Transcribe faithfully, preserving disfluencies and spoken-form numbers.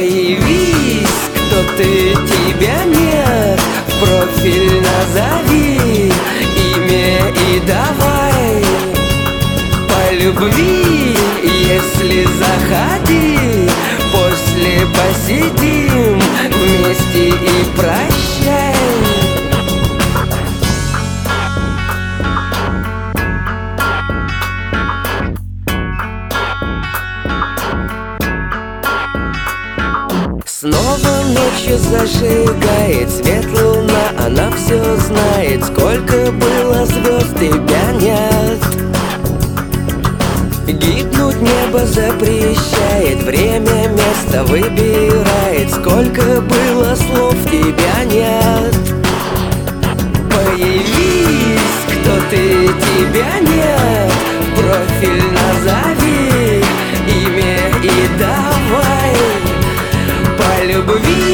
Появись, кто ты, тебя нет. В профиль назови имя и давай по любви, если заходи. После посидим вместе и прощай. Снова ночью зажигает свет луна. Она все знает, сколько было звезд, тебя нет. Гибнуть небо запрещает, время место выбирает. Сколько было слов, тебя нет. Появись, кто ты, тебя нет. Профиль назови имя и давай по любви,